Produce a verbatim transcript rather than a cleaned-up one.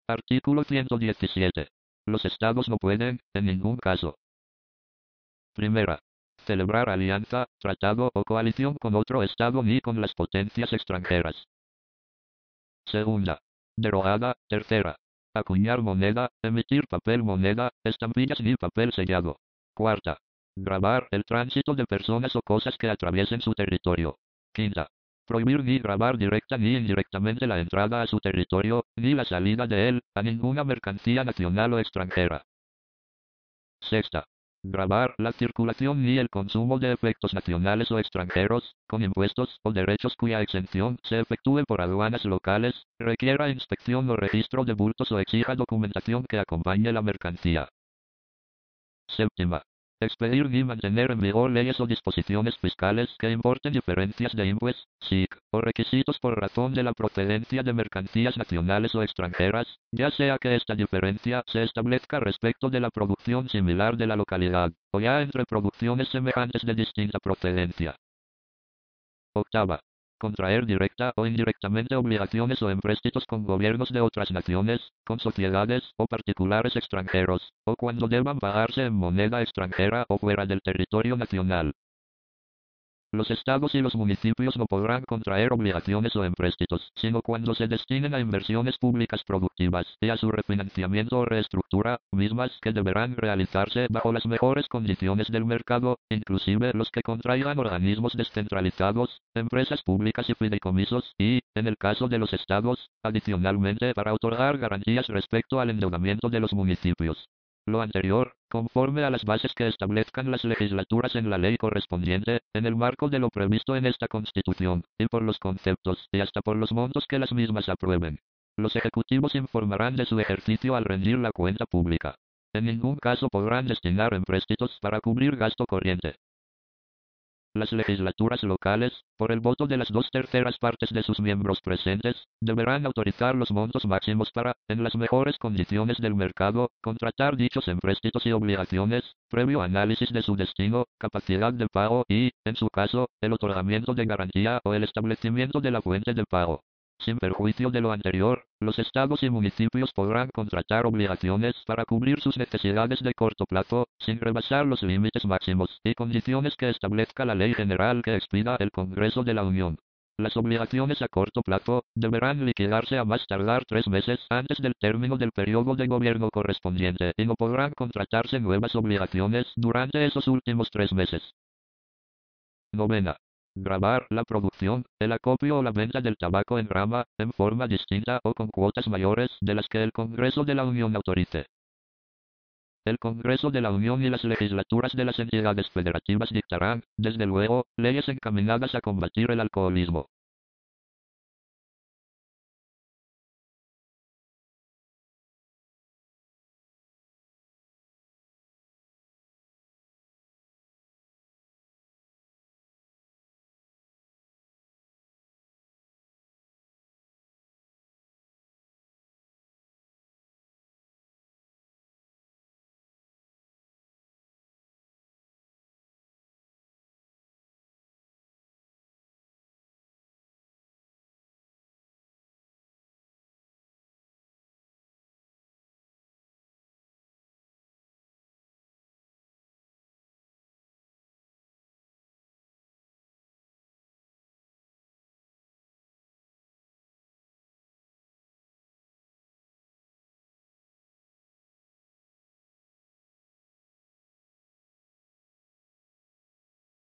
Artículo ciento diecisiete. Los estados no pueden, en ningún caso: Primera, celebrar alianza, tratado o coalición con otro estado ni con las potencias extranjeras. Segunda, derogada. Tercera, acuñar moneda, emitir papel moneda, estampillas ni papel sellado. Cuarta, gravar el tránsito de personas o cosas que atraviesen su territorio. Quinta, prohibir ni gravar directa ni indirectamente la entrada a su territorio, ni la salida de él, a ninguna mercancía nacional o extranjera. Sexta, gravar la circulación ni el consumo de efectos nacionales o extranjeros, con impuestos o derechos cuya exención se efectúe por aduanas locales, requiera inspección o registro de bultos o exija documentación que acompañe la mercancía. Séptima, expedir ni mantener en vigor leyes o disposiciones fiscales que importen diferencias de impuestos, S I C, o requisitos por razón de la procedencia de mercancías nacionales o extranjeras, ya sea que esta diferencia se establezca respecto de la producción similar de la localidad, o ya entre producciones semejantes de distinta procedencia. Octava, contraer directa o indirectamente obligaciones o empréstitos con gobiernos de otras naciones, con sociedades o particulares extranjeros, o cuando deban pagarse en moneda extranjera o fuera del territorio nacional. Los estados y los municipios no podrán contraer obligaciones o empréstitos, sino cuando se destinen a inversiones públicas productivas y a su refinanciamiento o reestructura, mismas que deberán realizarse bajo las mejores condiciones del mercado, inclusive los que contraigan organismos descentralizados, empresas públicas y fideicomisos, y, en el caso de los estados, adicionalmente para otorgar garantías respecto al endeudamiento de los municipios. Lo anterior, conforme a las bases que establezcan las legislaturas en la ley correspondiente, en el marco de lo previsto en esta Constitución, y por los conceptos, y hasta por los montos que las mismas aprueben. Los ejecutivos informarán de su ejercicio al rendir la cuenta pública. En ningún caso podrán destinar empréstitos para cubrir gasto corriente. Las legislaturas locales, por el voto de las dos terceras partes de sus miembros presentes, deberán autorizar los montos máximos para, en las mejores condiciones del mercado, contratar dichos empréstitos y obligaciones, previo análisis de su destino, capacidad de pago y, en su caso, el otorgamiento de garantía o el establecimiento de la fuente de pago. Sin perjuicio de lo anterior, los estados y municipios podrán contratar obligaciones para cubrir sus necesidades de corto plazo, sin rebasar los límites máximos y condiciones que establezca la ley general que expida el Congreso de la Unión. Las obligaciones a corto plazo deberán liquidarse a más tardar tres meses antes del término del periodo de gobierno correspondiente y no podrán contratarse nuevas obligaciones durante esos últimos tres meses. Novena. Gravar la producción, el acopio o la venta del tabaco en rama, en forma distinta o con cuotas mayores de las que el Congreso de la Unión autorice. El Congreso de la Unión y las legislaturas de las entidades federativas dictarán, desde luego, leyes encaminadas a combatir el alcoholismo.